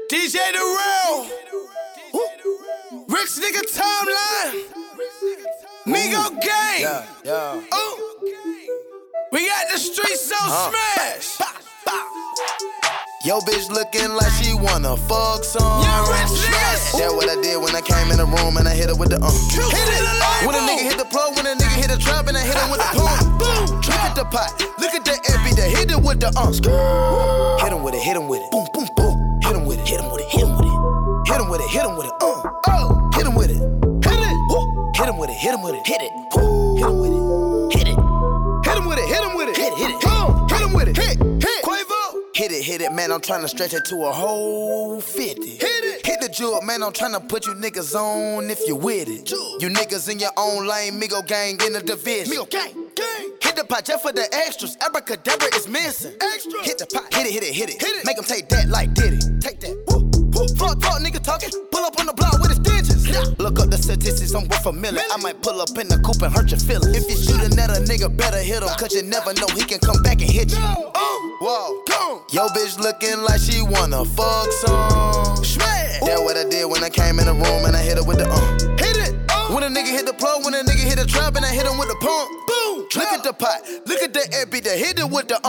DJ The Real, Rich Nigga Timeline, Migo Gang. Ooh. We got the streets so smashed. Yo, bitch looking like she wanna fuck some. That's what I did when I came in the room and I hit her with the Hit it. When a nigga hit the plug, when a nigga hit the trap and I hit him with the pump. Boom. Look at the pot, look at the MP that hit it with the Hit him with it, hit him with it. Boom, boom, boom. Hit him with it, hit him with it, hit him with it. Hit him with it, hit him with it. Hit him with it. Hit it. Hit him with it, hit him with it. Hit it. Hit him with it. Hit it. Hit him with it, hit him with it. Hit it. Hit him with it. Hit. Quavo. Hit it, man, I'm tryna stretch it to a whole 50. Hit it. Hit the jewel, man, I'm tryna put you niggas on if you with it. You niggas in your own lane, Migo Gang in the division. Migo Gang. Hit the pot just for the extras, abracadabra is missing. Extra. Hit the pot, hit it. Make them take that like Diddy. Take that. Fuck, nigga talking. Pull up on the block with his digits. Look up the statistics, I'm worth a million. I might pull up in the coupe and hurt your feelings. If you shootin' at a nigga, better hit him, cause you never know he can come back and hit you. Whoa, yo, bitch looking like she wanna fuck some. That's what I did when I came in the room and I hit her with the Hit it. When a nigga hit the plug, when a nigga hit the trap and I hit him with the pump. Boom. Look at the pot, look at the MP that hit it with the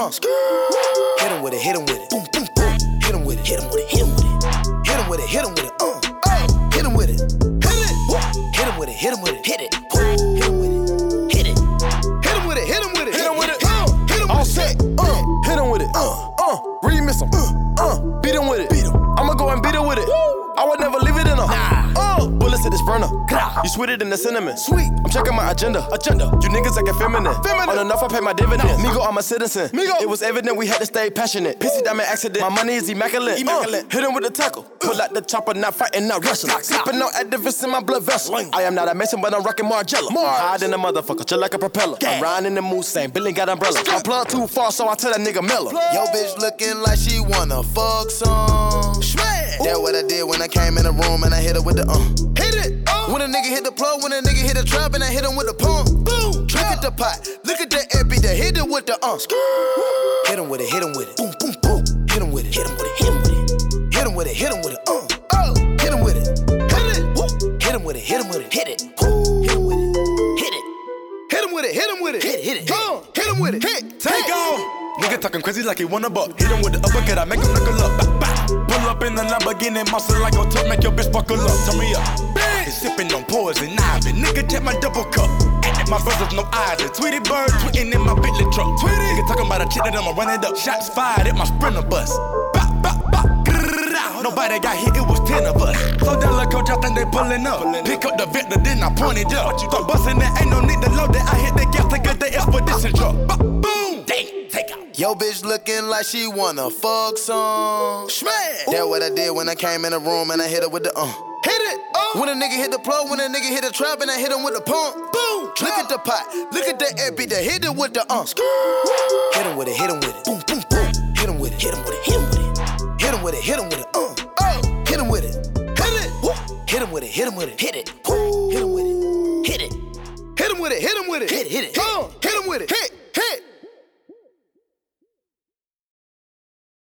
Hit him with it, hit him with it. Boom, boom, boom. Hit him with it, hit him with it, hit him with it. Hit him with it, hit him with it. Hit him with it. Hit it. Hit him with it, hit him with it. Hit it. Hit him with it. Hit it. Hit him with it, hit him with it. Hit him with it. Hit him all set. Hit him with it. Remix him. Beat him with it. I'ma go and beat him with it. I would never leave it in her. Bullets to this burner. You sweeter than the cinnamon. Sweet. I'm checking my agenda. You niggas acting feminine. On enough, I pay my dividends. Migo, I'm a citizen. It was evident we had to stay passionate. Pissy diamond accident. My money is immaculate. Hit him with the tackle. Pull out the chopper, not fighting, not wrestling. Sipping on Actavis in my blood vessel. I am not a mason, but I'm rocking Margiela. Higher than a motherfucker, chill like a propeller. I'm riding in the mood, same Billy got umbrella. I plug too far, so I tell that nigga Miller. Yo, bitch looking like she wanna fuck some. That's what I did when I came in the room and I hit her with the Hit it. When a nigga hit the plug, when a nigga hit the trap and I hit him with the pump. Boom. Look at the pot, look at the MP that hit it with the Hit him with it, hit him with it. Boom, boom, boom. Hit him with it, hit him with it, hit him with it. Hit him with it, hit him with it. Hit him with it. Hit it. Hit him with it, hit him with it. Hit it. Hit him with it. Hit it. Hit him with it, hit him with it. Hit it. Hit him with it. Take off. Nigga talking crazy like he wanna buck. Hit him with the uppercut, I make him knuckle up. Pull up in the Lamborghini, muscle like a tuck, make your bitch buckle up. Turn me up. Sipping on poison ivy. Nigga, take my double cup. And my brothers no eyes. Tweety bird tweeting in my Bentley truck. Nigga talking about a chick that I'ma run it up. Shots fired at my Sprinter bus. Nobody got hit, it was 10 of us. So that little coach, I think they pulling up. Pick up the vector, then I point it up. Start busting that, ain't no need to load that. I hit the gas to get the expedition truck. Boom! Take out. Yo, bitch looking like she wanna fuck some. That's what I did when I came in the room and I hit her with the Hit it. When a nigga hit the plug, when a nigga hit the trap and I hit him with the pump. Boom. Look at the pot, look at the MP that hit it with the Hit him with it, hit him with it. Boom, boom, boom. Hit him with it, hit him with it, hit him with it. Hit him with it, hit him with it. Hit him with it. Hit it. Hit him with it, hit him with it. Hit it. Hit him with it. Hit it. Hit him with it, hit him with it. Hit it. Hit him with it. Hit.